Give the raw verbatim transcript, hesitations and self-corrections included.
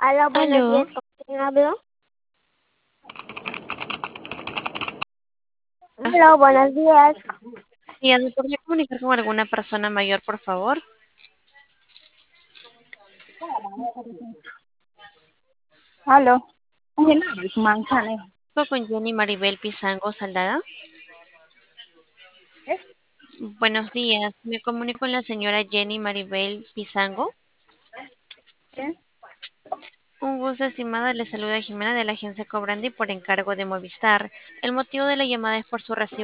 Hola, buenos Aló, días, ¿con quién hablo? ah, Hola, buenos días. sí, ¿me podría comunicar con alguna persona mayor, por favor? Aló. Ay, manzana. Hablo con Jenny Maribel Pizango Saldada. ¿Eh? Buenos días, me comunico con la señora Jenny Maribel Pizango. ¿Qué? Un gusto, estimada, le saluda Jimena de la agencia Cobrandi por encargo de Movistar. El motivo de la llamada es por su recibo